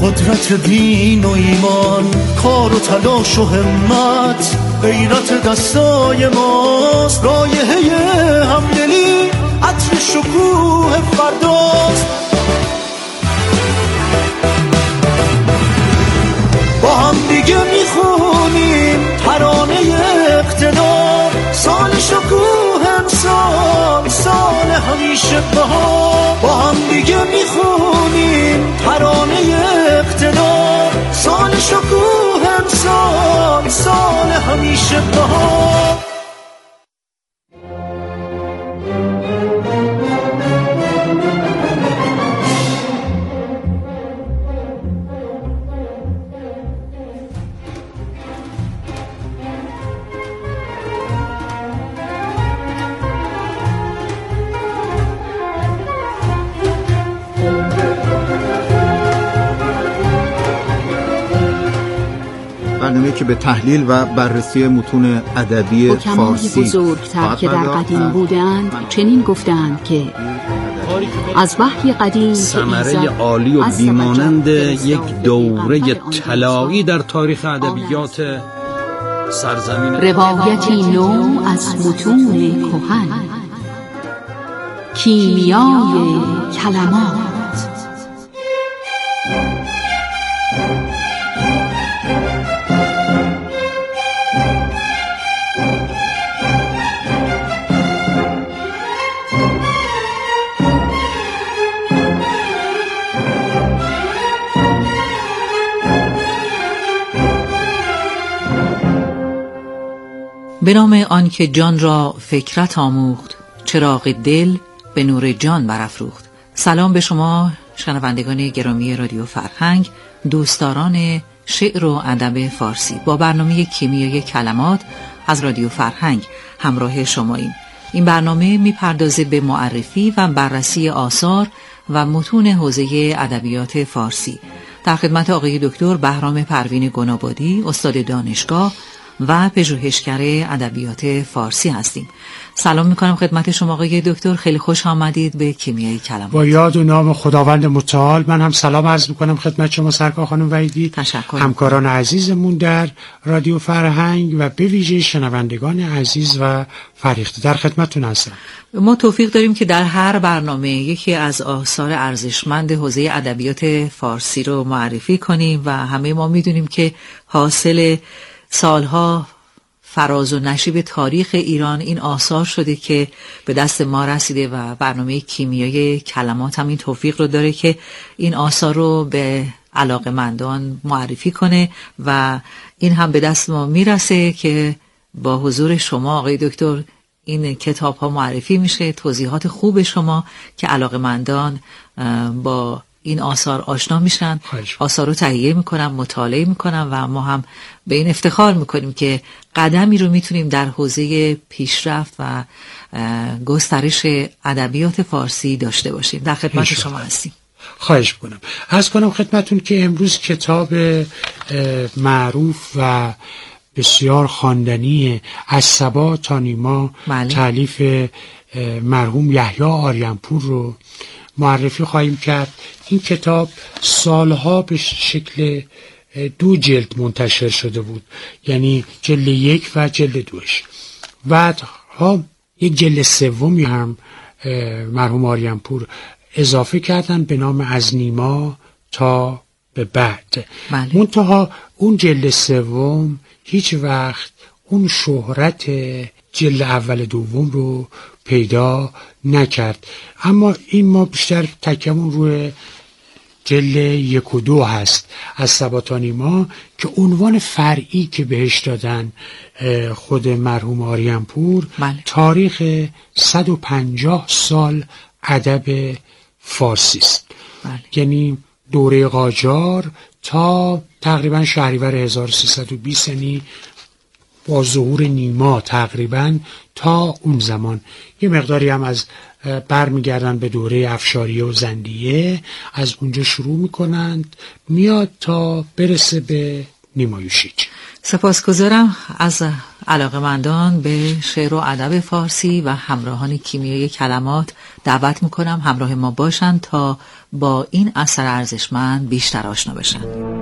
قدرت دین و ایمان، کار و تلاش و همت، غیرت دستای ماست. رایحه همدلی عطر شکوه فرداست. با هم دیگه میخونیم ترانه اقتدار، سال شکوه امسال، سال همیشه بهار. با هم دیگه میخونیم ترانه اقتدار، سال شکوه امسال، سال همیشه بهار. برنامه‌ای که به تحلیل و بررسی متون ادبی فارسی بزرگتر که در قدیم بودند چنین گفتند که از وحی قدیم ثمره عالی و بیمانند یک دوره طلایی در تاریخ ادبیات سرزمین، روایتی نو از متون کهن، کیمیای کلمات. به نام آن که جان را فکرت آموخت، چراغ دل به نور جان برافروخت. سلام به شما شنوندگان گرامی رادیو فرهنگ، دوستداران شعر و ادب فارسی. با برنامه کیمیای کلمات از رادیو فرهنگ همراه شماییم. این برنامه میپردازه به معرفی و بررسی آثار و متون حوزه ادبیات فارسی. در خدمت آقای دکتر بهرام پروین گنابادی، استاد دانشگاه و پژوهشگر ادبیات فارسی هستیم. سلام میکنم خدمت شما آقای دکتر، خیلی خوش آمدید به کیمیای کلمات. با یاد و نام خداوند متعال من هم سلام عرض میکنم خدمت شما سرکار خانم وحیدی، تشکر. همکاران عزیزمون در رادیو فرهنگ و به ویژه شنوندگان عزیز و فریخته در خدمتتون هستم. ما توفیق داریم که در هر برنامه یکی از آثار ارزشمند حوزه ادبیات فارسی رو معرفی کنیم و همه ما میدونیم که حاصل سالها فراز و نشیب تاریخ ایران این آثار شده که به دست ما رسیده و برنامه کیمیای کلمات هم این توفیق رو داره که این آثار رو به علاقه‌مندان معرفی کنه و این هم به دست ما میرسه که با حضور شما آقای دکتر این کتاب ها معرفی میشه، توضیحات خوب شما که علاقه‌مندان با این آثار آشنا میشن، آثار رو تهیه میکنن، مطالعه میکنن و ما هم به این افتخار میکنیم که قدمی رو میتونیم در حوزه پیشرفت و گسترش ادبیات فارسی داشته باشیم. در خدمت شما هستیم. خواهش میکنم. عرض کنم خدمتون که امروز کتاب معروف و بسیار خواندنی از صبا تا نیما تالیف مرحوم یحیی آریان‌پور رو معرفی خواهیم کرد. این کتاب سالها به شکل 2 جلد منتشر شده بود، یعنی جلد 1 و جلد 2. بعدها یک جلد 3 هم مرحوم آریان‌پور اضافه کردن به نام از نیما تا به بعد. منتها اون جلد 3 هیچ وقت اون شهرت جلد اول دوم رو پیدا نکرد، اما این ما بیشتر تکیمون روی جلد 1 و 2 هست از صبا تا نیما که عنوان فرعی که بهش دادن خود مرحوم آریان‌پور تاریخ 150 سال ادب فارسی است. یعنی دوره قاجار تا تقریبا شهریور 1320، یعنی با ظهور نیما تقریبا تا اون زمان. یه مقداری هم از برمیگردن به دوره افشاریه و زندیه، از اونجا شروع میکنند میاد تا برسه به نیمایوشیج. سپاسگزارم از علاقه‌مندان به شعر و ادب فارسی و همراهان کیمیای کلمات دعوت میکنم همراه ما باشند تا با این اثر ارزشمند بیشتر آشنا بشن.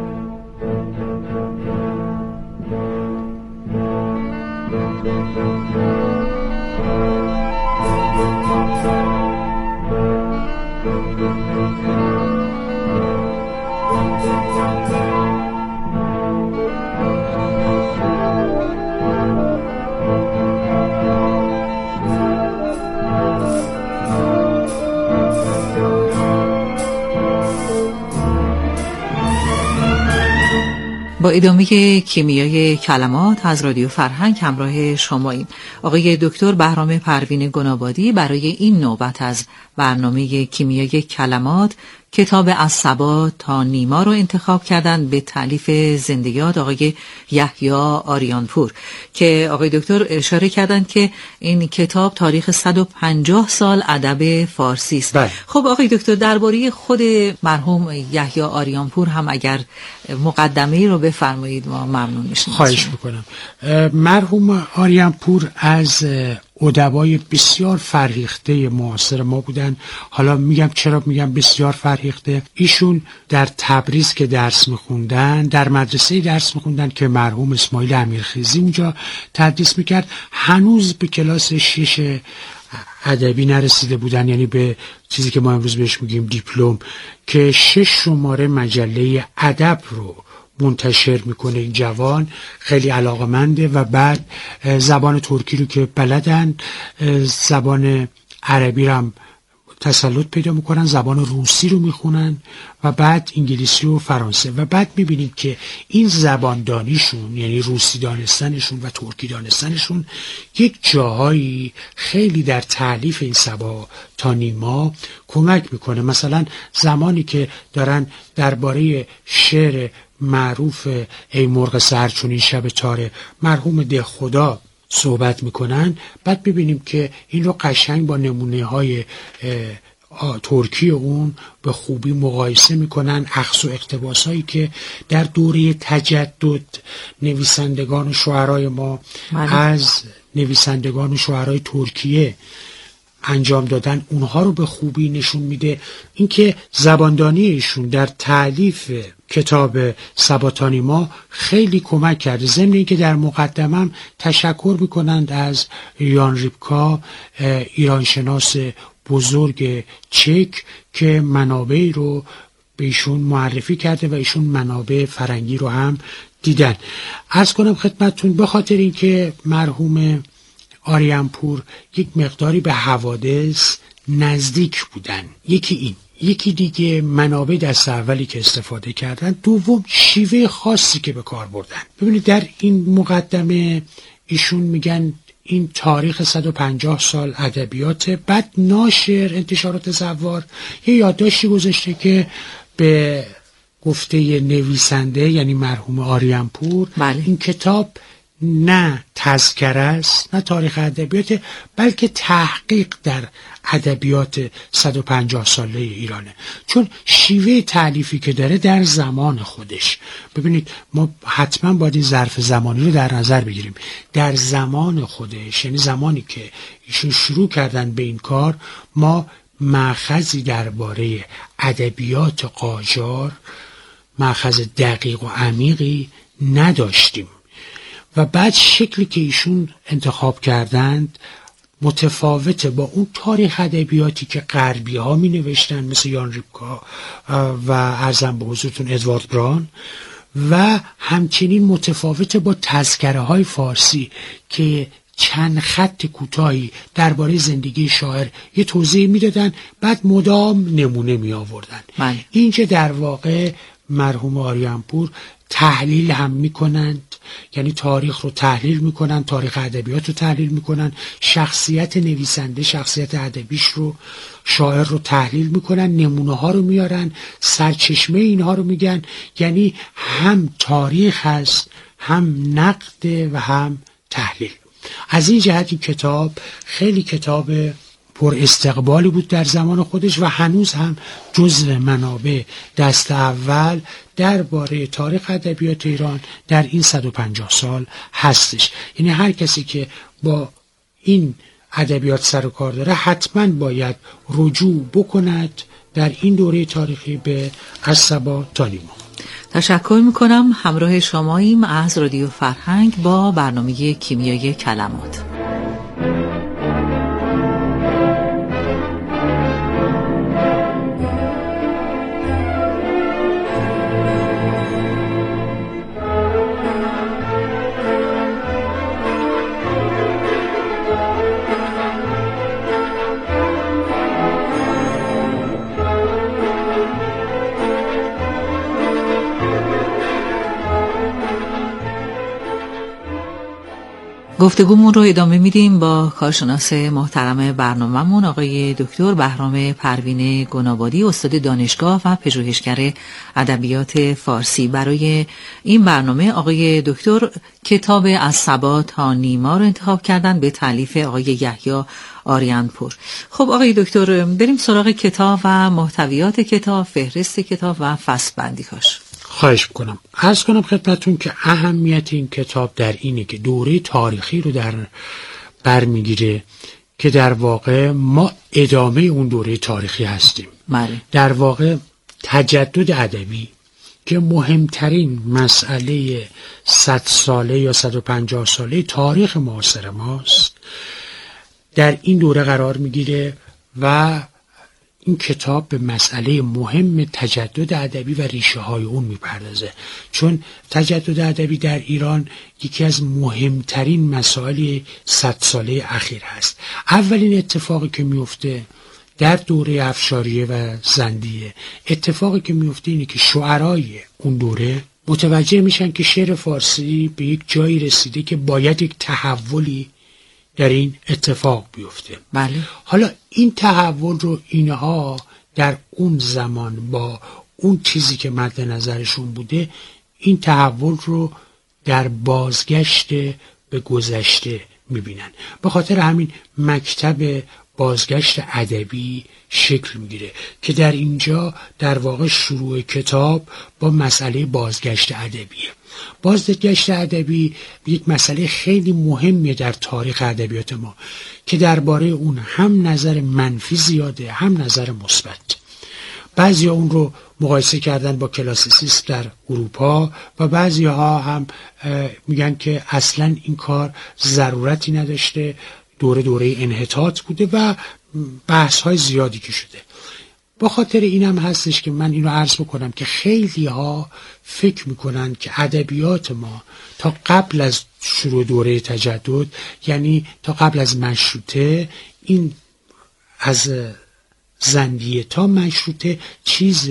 با ادامه کیمیای کلمات از رادیو فرهنگ همراه شماییم. آقای دکتر بهرام پروین گنابادی برای این نوبت از برنامه کیمیای کلمات کتاب از صبا تا نیما رو انتخاب کردن به تالیف زنده یاد آقای یحیی آریانپور که آقای دکتر اشاره کردن که این کتاب تاریخ 150 سال ادب فارسی است. خب آقای دکتر درباره خود مرحوم یحیی آریانپور هم اگر مقدمه‌ای رو بفرمایید ما ممنون میشیم. خواهش میکنم. مرحوم آریانپور از ادبای بسیار فرهیخته معاصر ما بودن. حالا میگم چرا میگم بسیار فرهیخته. ایشون در تبریز که درس میخوندن، در مدرسه درس میخوندن که مرحوم اسماعیل امیرخیزی اونجا تدریس میکرد، هنوز به کلاس 6 ادبی نرسیده بودن، یعنی به چیزی که ما امروز بهش میگیم دیپلم، که 6 شماره مجله ادب رو منتشر میکنه. این جوان خیلی علاقمنده و بعد زبان ترکی رو که بلدن، زبان عربی رو هم تسلط پیدا میکنن، زبان روسی رو میخونن و بعد انگلیسی و فرانسه و بعد میبینید که این زبان دانیشون، یعنی روسی دانستنشون و ترکی دانستنشون، یک جاهایی خیلی در تألیف این صبا تا نیما کمک میکنه. مثلا زمانی که دارن درباره شعر معروف ای مرغ سحر چون این شب تاره مرحوم دهخدا صحبت میکنن، بعد ببینیم که این رو قشنگ با نمونه های ترکی اون به خوبی مقایسه میکنن. اخذ و اقتباس هایی که در دوره تجدد نویسندگان و شعرای ما از نویسندگان و شعرای ترکیه انجام دادن، اونها رو به خوبی نشون میده. اینکه زباندانی ایشون در تألیف کتاب صبا تا نیما خیلی کمک کرده. ضمن اینکه در مقدمم تشکر میکنند از یان ریپکا، ایرانشناس بزرگ چک، که منابعی رو به ایشون معرفی کرده و ایشون منابع فرنگی رو هم دیدن. عرض کنم خدمتتون به خاطر اینکه مرحوم آریانپور یک مقداری به حوادث نزدیک بودن، یکی این، یکی دیگه منابع دست اولی که استفاده کردن، دوم شیوه خاصی که به کار بردن. ببینید در این مقدمه ایشون میگن این تاریخ 150 سال ادبیات، بعد ناشر انتشارات زوار یه یادداشتی گذاشته که به گفته نویسنده یعنی مرحوم آریانپور این کتاب نه تذکره است نه تاریخ ادبیات، بلکه تحقیق در ادبیات 150 ساله ایرانه. چون شیوه تألیفی که داره در زمان خودش، ببینید ما حتما باید این ظرف زمانی رو در نظر بگیریم. در زمان خودش، یعنی زمانی که ایشون شروع کردن به این کار، ما مأخذی درباره ادبیات قاجار، مأخذ دقیق و عمیقی نداشتیم و بعد شکلی که ایشون انتخاب کردند متفاوته با اون تاریخ ادبیاتی که غربی ها می نوشتن، مثل یان ریپکا و عرضم به حضورتون ادوارد بران، و همچنین متفاوته با تذکره های فارسی که چند خط کوتاهی درباره زندگی شاعر یه توضیح میدادن، بعد مدام نمونه می آوردن. اینجا در واقع مرحوم آریانپور تحلیل هم میکنند، یعنی تاریخ رو تحلیل میکنن، تاریخ ادبیات رو تحلیل میکنن، شخصیت نویسنده، شخصیت ادبیش رو، شاعر رو تحلیل میکنن، نمونه ها رو میارن، سرچشمه اینها رو میگن. یعنی هم تاریخ هست، هم نقد و هم تحلیل. از این جهت این کتاب خیلی کتاب پر استقبالی بود در زمان خودش و هنوز هم جزو منابع دست اول درباره تاریخ ادبیات ایران در این 150 سال هستش. یعنی هر کسی که با این ادبیات سر و کار داره حتما باید رجوع بکند در این دوره تاریخی به از صبا تا نیما. تشکر میکنم. همراه شماییم از رادیو فرهنگ با برنامه کیمیای کلمات. گفتگومون رو ادامه میدیم با کارشناس محترم برنامه‌مون آقای دکتر بهرام پروین گنابادی، استاد دانشگاه و پژوهشگر ادبیات فارسی. برای این برنامه آقای دکتر کتاب از صبا تا نیما رو انتخاب کردن به تالیف آقای یحیی آریان‌پور. خب آقای دکتر، بریم سراغ کتاب و محتویات کتاب، فهرست کتاب و فصل بندی‌هاش. خواهش میکنم. عرض کنم خدمتتون که اهمیت این کتاب در اینه که دوره تاریخی رو در بر میگیره که در واقع ما ادامه اون دوره تاریخی هستیم. در واقع تجدد ادبی که مهمترین مسئله 100 ساله یا 150 ساله تاریخ معاصر ماست در این دوره قرار میگیره و این کتاب به مسئله مهم تجدد ادبی و ریشه های اون میپردازه، چون تجدد ادبی در ایران یکی از مهمترین مسائل 100 ساله اخیر هست. اولین اتفاقی که میفته در دوره افشاریه و زندیه، اتفاقی که میفته اینه که شعرای اون دوره متوجه میشن که شعر فارسی به یک جایی رسیده که باید یک تحولی در این اتفاق بیفته. بله. حالا این تحول رو اینها در اون زمان با اون چیزی که مد نظرشون بوده، این تحول رو در بازگشت به گذشته میبینن. به خاطر همین مکتب بازگشت ادبی شکل میگیره که در اینجا در واقع شروع کتاب با مسئله بازگشت ادبیه. بازگشت ادبی یک مسئله خیلی مهمیه در تاریخ ادبیات ما که درباره اون هم نظر منفی زیاده هم نظر مثبت. بعضیا اون رو مقایسه کردن با کلاسیسیسم در اروپا و بعضی‌ها هم میگن که اصلا این کار ضرورتی نداشته، دوره انحطاط بوده و بحث‌های زیادی که شده. با خاطر اینم هستش که من اینو عرض بکنم که خیلی ها فکر میکنن که ادبیات ما تا قبل از شروع دوره تجدد، یعنی تا قبل از مشروطه، این از زندیه تا مشروطه چیز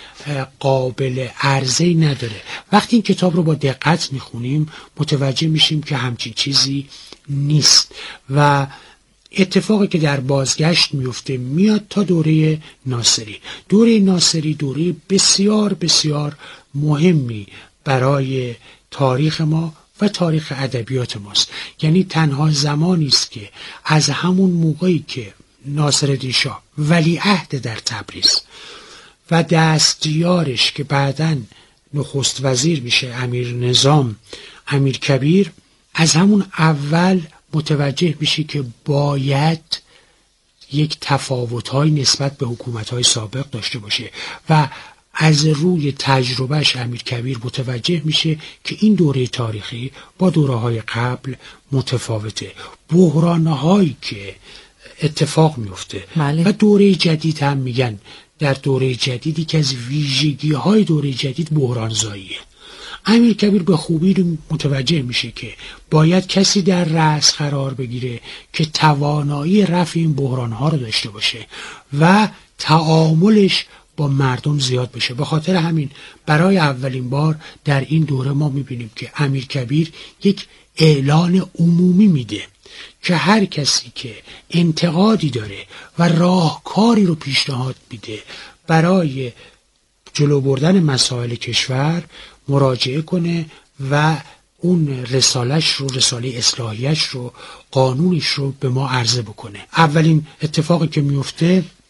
قابل عرضه‌ای نداره. وقتی این کتاب رو با دقت میخونیم متوجه میشیم که همچین چیزی نیست و اتفاقی که در بازگشت میفته میاد تا دوره ناصری. دوره ناصری دوره بسیار بسیار مهمی برای تاریخ ما و تاریخ ادبیات ماست. یعنی تنها زمانی است که از همون موقعی که ناصرالدین شاه ولیعهد در تبریز و دستیارش که بعداً نخست وزیر میشه امیر نظام امیر کبیر، از همون اول متوجه میشه که باید یک تفاوت‌های نسبت به حکومت‌های سابق داشته باشه و از روی تجربهش امیر کبیر متوجه میشه که این دوره تاریخی با دوره‌های قبل متفاوته. بحران‌هایی که اتفاق میفته و دوره جدید هم میگن در دوره جدیدی که از ویژگی‌های دوره جدید بحران‌زاییه. امیر کبیر به خوبی متوجه میشه که باید کسی در رأس قرار بگیره که توانایی رفع این بحران‌ها رو داشته باشه و تعاملش با مردم زیاد بشه. به خاطر همین برای اولین بار در این دوره ما میبینیم که امیر کبیر یک اعلان عمومی میده که هر کسی که انتقادی داره و راهکاری رو پیشنهاد میده برای جلو بردن مسائل کشور مراجعه کنه و اون رسالش رو، رساله اصلاحیش رو، قانونش رو به ما عرضه بکنه. اولین اتفاقی که میفته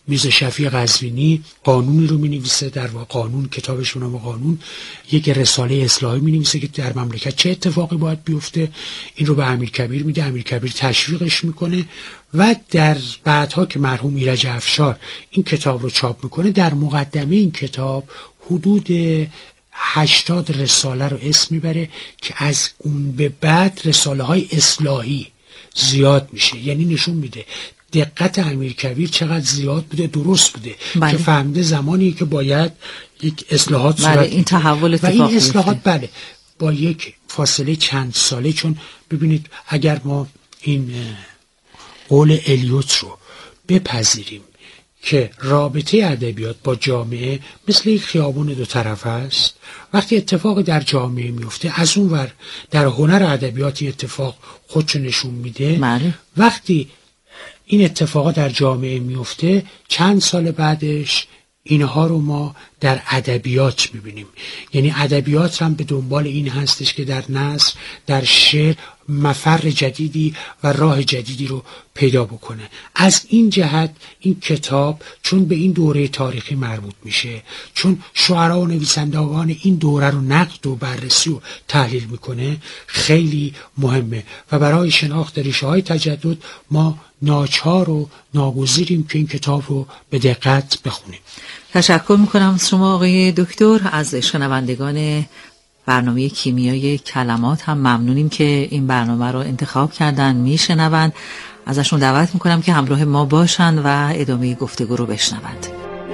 میرزا شفیع قزوینی قانونی رو می‌نویسه، در واقع قانون، کتابش به نام قانون، یک رساله اصلاحی می‌نویسه که در مملکت چه اتفاقی باید بیفته. این رو به امیرکبیر میده، امیرکبیر تشویقش میکنه و در بعدها که مرحوم ایرج افشار این کتاب رو چاپ میکنه، در مقدمه این کتاب حدود 80 رساله رو اسم میبره که از اون به بعد رساله های اصلاحی زیاد میشه. یعنی نشون میده دقت امیرکبیر چقدر زیاد بوده، درست بوده. بله. که فهمیده زمانی که باید یک اصلاحات صورت بله، این تحول اتفاق و این اصلاحات بله با یک فاصله چند ساله. چون ببینید اگر ما این قول الیوت رو بپذیریم که رابطه ادبیات با جامعه مثل یک خیابون دو طرفه است، وقتی اتفاقی در جامعه میفته از اون ور در هنر ادبیاتی اتفاق خودشو نشون میده. بله. وقتی این اتفاقا در جامعه میفته چند سال بعدش اینها رو ما در ادبیات میبینیم. یعنی ادبیات هم به دنبال این هستش که در نثر، در شعر مفر جدیدی و راه جدیدی رو پیدا بکنه. از این جهت این کتاب چون به این دوره تاریخی مربوط میشه، چون شعرا و نویسندگان این دوره رو نقد و بررسی و تحلیل میکنه، خیلی مهمه و برای شناخت ریشه های تجدد ما ناچار و ناگزیریم که این کتاب رو به دقت بخونیم. تشکر میکنم از شما آقای دکتر. از شنوندگان برنامه کیمیای کلمات هم ممنونیم که این برنامه رو انتخاب کردن، میشنوند. ازشون دعوت میکنم که همراه ما باشن و ادامه گفتگو رو بشنوند.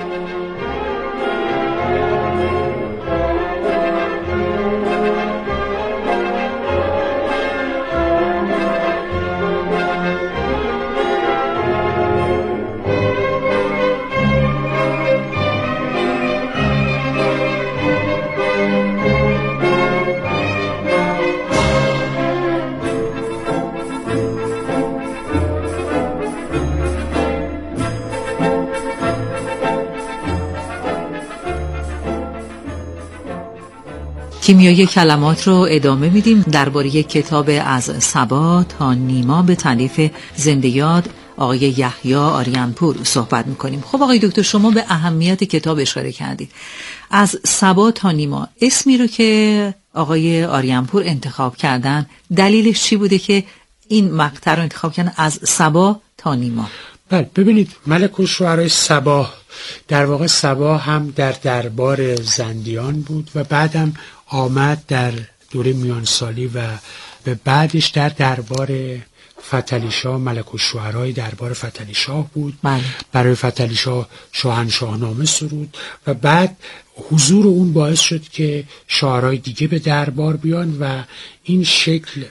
کیمیای کلمات رو ادامه میدیم. درباره کتاب از صبا تا نیما به تالیف زنده یاد آقای یحیی آریانپور صحبت میکنیم. خب آقای دکتر، شما به اهمیت کتاب اشاره کردید. از صبا تا نیما اسمی رو که آقای آریانپور انتخاب کردن، دلیلش چی بوده که این مقطع رو انتخاب کردن، از صبا تا نیما؟ بله ببینید، ملک الشعرای صبا، در واقع صبا هم در دربار زندیان بود و بعدم آمد در دوره میانسالی و به بعدش در دربار فتحعلی شاه، ملک الشعرای دربار فتحعلی شاه بود. برای فتحعلی شاه شاهنشاهنامه سرود و بعد حضور اون باعث شد که شاعرای دیگه به دربار بیان و این شکل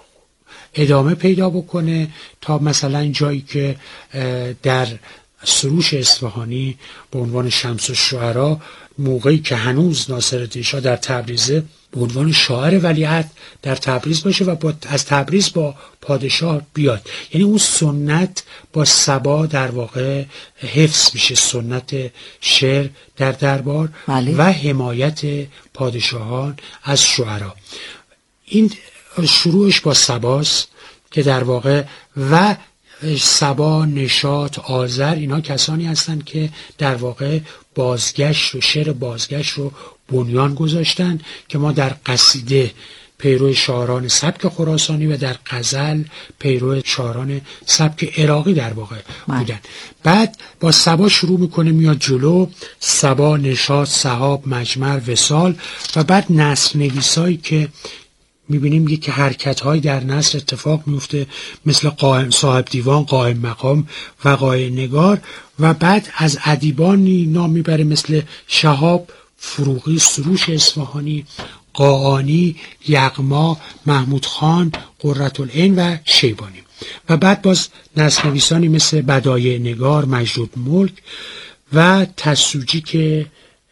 ادامه پیدا بکنه تا مثلا جایی که در سروش اصفهانی به عنوان شمس الشعرا، موقعی که هنوز ناصرالدین شاه در تبریزه، به عنوان شاعر ولیعهد در تبریز باشه و از تبریز با پادشاه بیاد. یعنی اون سنت با صبا در واقع حفظ میشه، سنت شعر در دربار و حمایت پادشاهان از شعرا. این شروعش با صباست که در واقع و صبا، نشاط، آذر، اینا کسانی هستند که در واقع بازگشت و شعر بازگشت رو بنیان گذاشتن که ما در قصیده پیرو شاعران سبک خراسانی و در غزل پیرو شاعران سبک عراقی در واقع بودن. بعد با صبا شروع میکنه، میاد جلو، صبا، نشاط، سحاب، مجمر، وصال و بعد نثر نویسایی که میبینیم یک حرکت‌های در نثر اتفاق میفته، مثل قائم صاحب دیوان، قائم مقام، وقایع نگار و بعد از ادیبانی نام میبره مثل شهاب، فروغی، سروش اصفهانی، قاآنی، یغما، محمود خان، قرةالعین و شیبانی و بعد باز نثرنویسانی مثل بدایع نگار، مجدود ملک و تسوجی که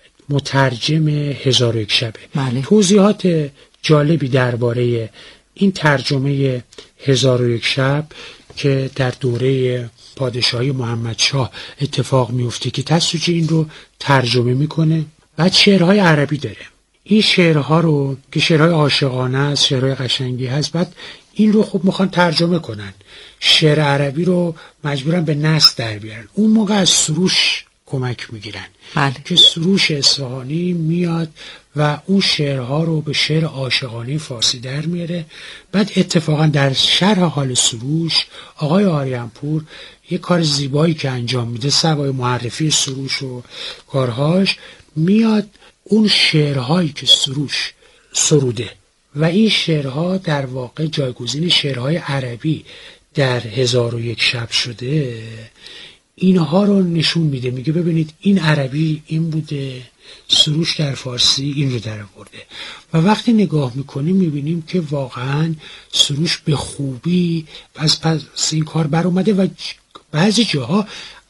مترجم هزار و یک شبه. توضیحات جالبی درباره این ترجمه هزار و یک شب که در دوره پادشاهی محمدشاه اتفاق میفته که تسوجی این رو ترجمه میکنه. بعد شعرهای عربی داره. این شعرها رو که شعرهای عاشقانه است، شعرهای قشنگی هست، بعد این رو خب میخوان ترجمه کنن، شعر عربی رو مجبورن به نثر در بیارن. اون موقع از سروش کمک میگیرن که سروش اصفهانی میاد و اون شعرها رو به شعر عاشقانه فارسی در میاره. بعد اتفاقا در شرح حال سروش آقای آریان‌پور یه کار زیبایی که انجام میده، سوای معرفی سروش و کارهاش، میاد اون شعرهایی که سروش سروده و این شعرها در واقع جایگزین شعرهای عربی در 1001 شب شده، اینها رو نشون میده. میگه ببینید این عربی این بوده، سروش در فارسی این رو در آورده. و وقتی نگاه میکنیم میبینیم که واقعا سروش به خوبی از پس این کار بر اومده و بعضی جاها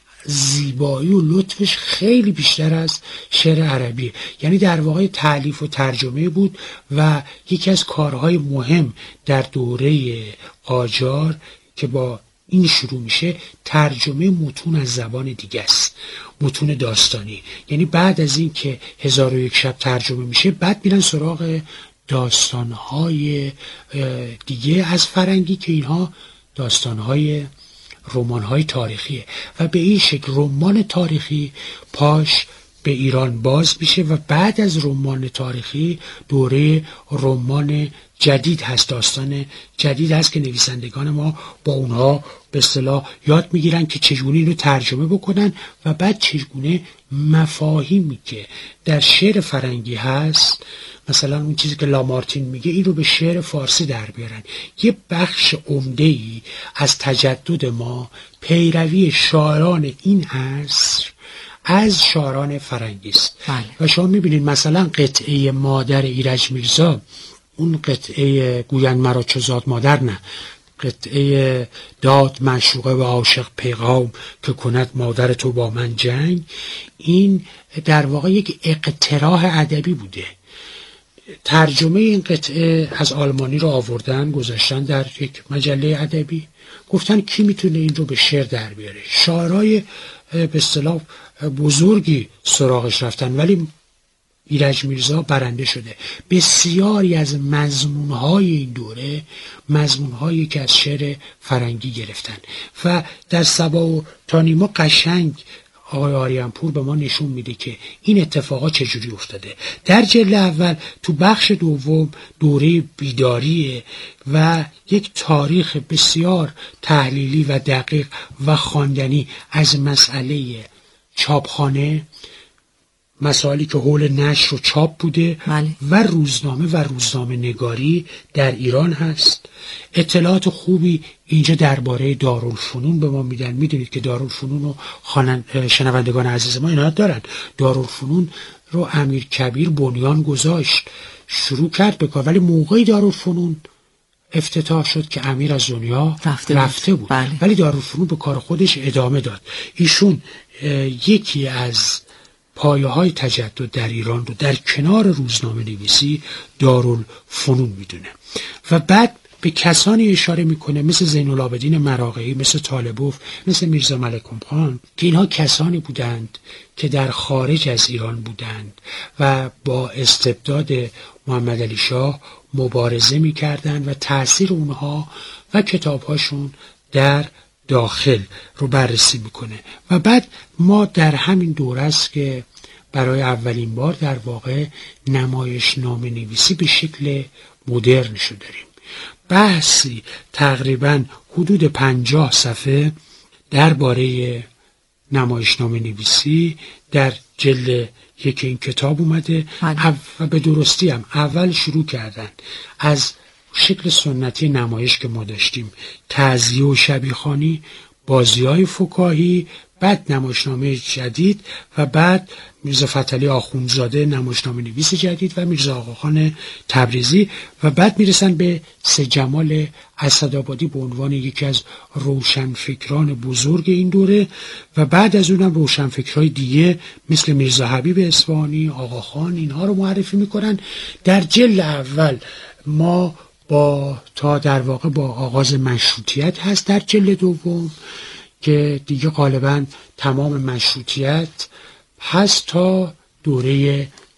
زیبایی و لطفش خیلی بیشتر از شعر عربی، یعنی در واقع تألیف و ترجمه بود و یکی از کارهای مهم در دوره قاجار که با این شروع میشه ترجمه متون از زبان دیگه است، متون داستانی. یعنی بعد از این که 1001 شب ترجمه میشه، بعد میرن سراغ داستانهای دیگه از فرنگی که اینها داستانهای رمان‌های تاریخیه و به این شکل رمان تاریخی پاش به ایران باز میشه و بعد از رمان تاریخی دوره رمان جدید هست، داستان جدید هست که نویسندگان ما با اونها به اصطلاح یاد میگیرن که چگونه اینو ترجمه بکنن و بعد چگونه مفاهیمی که در شعر فرنگی هست، مثلا اون چیزی که لامارتین میگه، این رو به شعر فارسی در بیارن. یه بخش عمده‌ای از تجدد ما پیروی شاعران این عصر از شاعران فرنگی است. و شما میبینید مثلا قطعه مادر ایرج میرزا، اون قطعه گویند مرا چو زاد مادر، نه، قطعه داد معشوقه و عاشق پیغام که کند مادر تو با من جنگ، این در واقع یک اقتراح ادبی بوده. ترجمه این قطعه از آلمانی رو آوردن گذاشتن در یک مجله ادبی، گفتن کی میتونه این رو به شعر در بیاره. شاعرای به اصطلاح بزرگی سراغش رفتن ولی ایرج میرزا برنده شده. بسیاری از مضمونهای این دوره مضمونهایی که از شعر فرنگی گرفتن و در صبا و تانیما قشنگ آقای آریان‌پور به ما نشون میده که این اتفاقات چجوری افتاده. در جلد اول تو بخش دوم دوره بیداریه و یک تاریخ بسیار تحلیلی و دقیق و خواندنی از مسئله چاپخانه، مسائلی که حول نشر و چاپ بوده و روزنامه نگاری در ایران هست. اطلاعات خوبی اینجا درباره دارالفنون به ما میدن. میدونید که دارالفنون رو شنوندگان عزیز ما عنایت دارن. دارالفنون رو امیر کبیر بنیان گذاشت، شروع کرد به کار، ولی موقعی دارالفنون افتتاح شد که امیر از دنیا رفته بود. ولی دارالفنون به کار خودش ادامه داد. ایشون یکی از پایه های تجدد در ایران رو در کنار روزنامه نویسی دارالفنون میدونه و بعد به کسانی اشاره میکنه مثل زین العابدین مراغه‌ای، مثل طالبوف، مثل میرزا ملکم خان که اینها کسانی بودند که در خارج از ایران بودند و با استبداد محمد علی شاه مبارزه میکردند و تأثیر اونها و کتابهاشون در داخل رو بررسی میکنه. و بعد ما در همین دوره است که برای اولین بار در واقع نمایشنامه نویسی به شکل مدرنش رو داریم. بحثی تقریبا حدود 50 صفحه درباره نمایشنامه نویسی در جلد یک این کتاب اومده و به درستی هم اول شروع کردن از شکل سنتی نمایش که ما داشتیم، تعزیه و شبیخوانی، بازی‌های فکاهی، بعد نمایشنامه جدید و بعد میرزا فتحعلی آخوندزاده نمایشنامه نویس جدید و میرزا آقاخان تبریزی و بعد میرسن به سید جمال اسدآبادی به عنوان یکی از روشنفکران بزرگ این دوره و بعد از اونم روشنفکرهای دیگه مثل میرزا حبیب اصفهانی، آقاخان، اینها رو معرفی میکنن. در جلد اول ما تا در واقع با آغاز مشروطیت هست. در جلد دوم که دیگه غالبا تمام مشروطیت هست تا دوره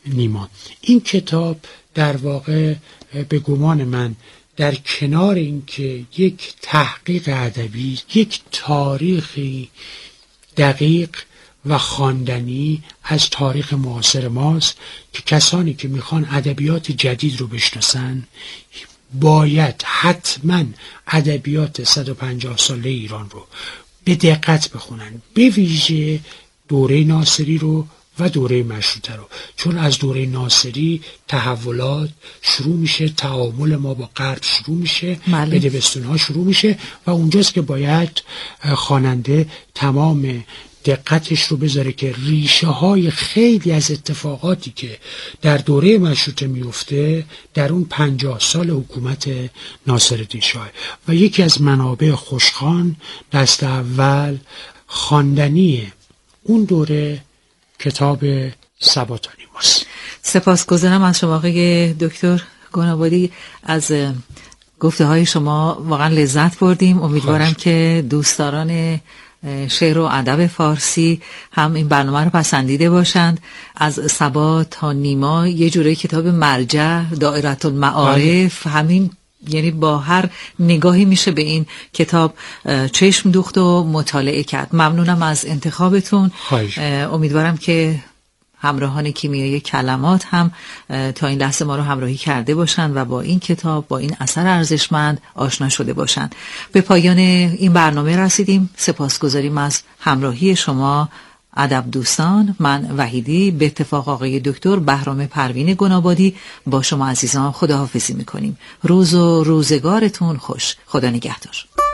نیما. این کتاب در واقع به گمان من در کنار اینکه یک تحقیق ادبی، یک تاریخی دقیق و خواندنی از تاریخ معاصر ماست که کسانی که میخوان ادبیات جدید رو بشناسن باید حتما ادبیات 150 ساله ایران رو به دقت بخونن، به ویژه دوره ناصری رو و دوره مشروطه رو، چون از دوره ناصری تحولات شروع میشه، تعامل ما با غرب شروع میشه، بدبستون‌ها شروع میشه و اونجاست که باید خواننده تمام دقتش رو بذاره که ریشه های خیلی از اتفاقاتی که در دوره مشروطه میفته در اون 50 سال حکومت ناصرالدین شاه و یکی از منابع خوشخوان دست اول خواندنی اون دوره کتاب صبا تا نیماست. سپاسگزارم از شما آقای دکتر گنابادی. از گفته های شما واقعا لذت بردیم. امیدوارم که دوستداران شعر و ادب فارسی هم این برنامه رو پسندیده باشند. از صبا تا نیما یه جوری کتاب مرجع، دائره المعارف، همین یعنی با هر نگاهی میشه به این کتاب چشم دوخت و مطالعه کرد. ممنونم از انتخابتون. امیدوارم که همراهان کیمیای کلمات هم تا این لحظه ما رو همراهی کرده باشند و با این کتاب، با این اثر ارزشمند آشنا شده باشند. به پایان این برنامه رسیدیم. سپاسگزاریم از همراهی شما ادب دوستان. من وحیدی به اتفاق آقای دکتر بهرام پروین گنابادی با شما عزیزان خداحافظی میکنیم. روز و روزگارتون خوش. خدا نگهدار.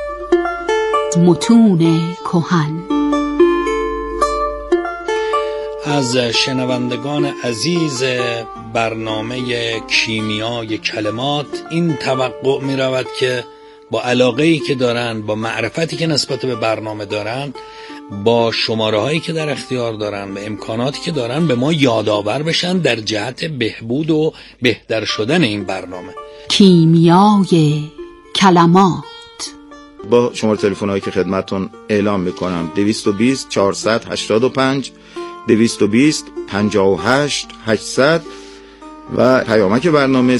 متون کهن. از شنوندگان عزیز برنامه کیمیای کلمات این توقع می رود که با علاقه‌ای که دارن، با معرفتی که نسبت به برنامه دارن، با شماره‌هایی که در اختیار دارن و امکاناتی که دارن به ما یادآور بشن در جهت بهبود و بهتر شدن این برنامه. کیمیای کلمات. با شماره تلفن‌هایی که خدمتتون اعلام می‌کنم 220 485 220 58 800 و پیامک برنامه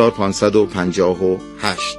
30558.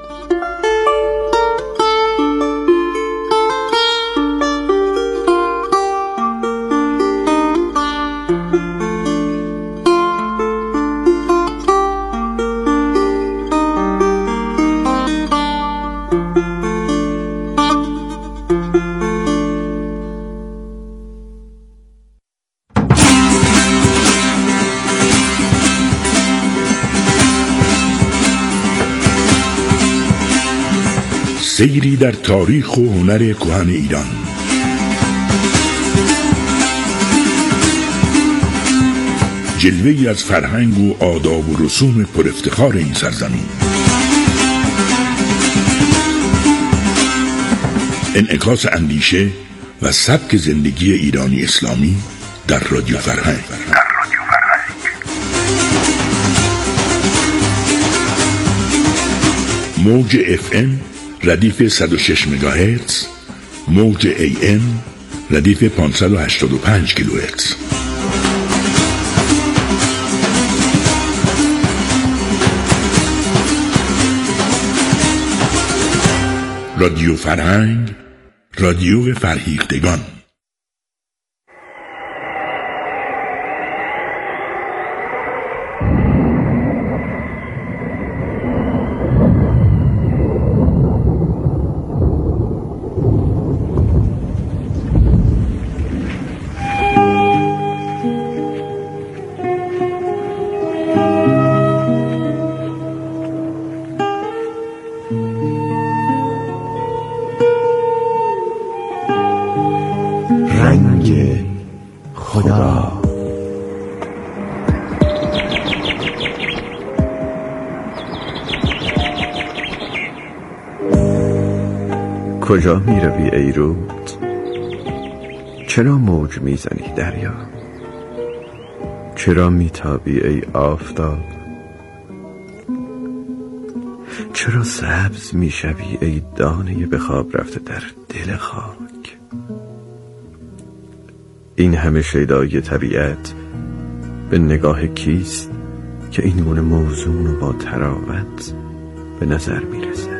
سیری در تاریخ و هنر کهن ایران. جلوه‌ای از فرهنگ و آداب و رسوم پر افتخار این سرزمین. انعکاس اندیشه و سبک زندگی ایرانی اسلامی در رادیو فرهنگ. موج FM ردیف 106 مگاهرتز، موج AM ردیف 585 کیلوهرتز. رادیو فرهنگ، رادیو فرهیختگان. کجا می روی ای رود؟ چرا موج می زنی دریا؟ چرا می تابی ای آفتاب؟ چرا سبز می شوی ای دانه به خواب رفته در دل خاک؟ این همه شیدای طبیعت به نگاه کیست که این گونه موزون و با تراوت به نظر میرسد؟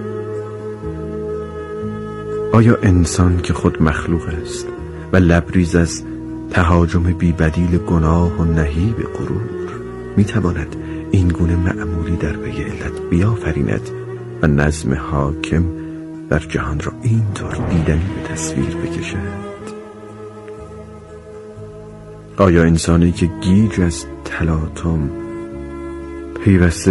آیا انسان که خود مخلوق است و لبریز از تهاجم بی‌بدیل گناه و نهیب غرور میتواند این گونه مأموری در پی علت بیافریند و نظم حاکم در جهان را اینطور دیدنی به تصویر بکشد؟ آیا انسانی که گیج از تلاطم پیوسته